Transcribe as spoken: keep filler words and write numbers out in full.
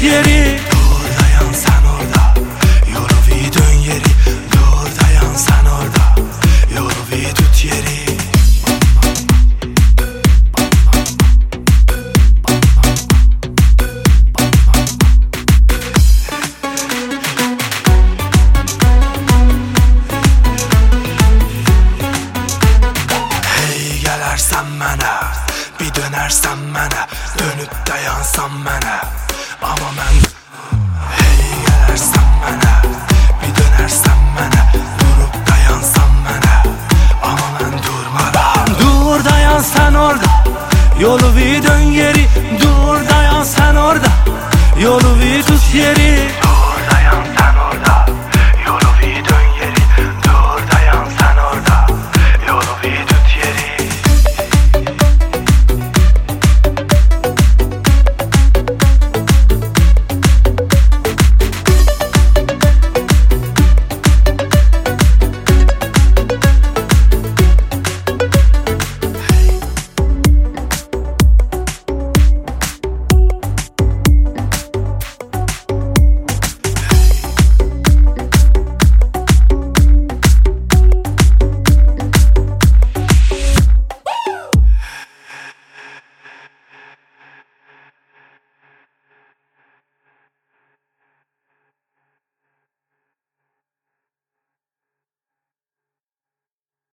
yeri. Dur dayan sen orada, yolu bir dön yeri. Dur dayan sen orada, yolu bir tut yeri. Gelersen mənə, bir dönərsən mənə, dönüb dayansan mənə. Amma mən hey gələrsən mənə, bir dönərsən mənə, durub dayansan mənə. Amma mən durmaram. Dur dayan sen orada, yolu bir dön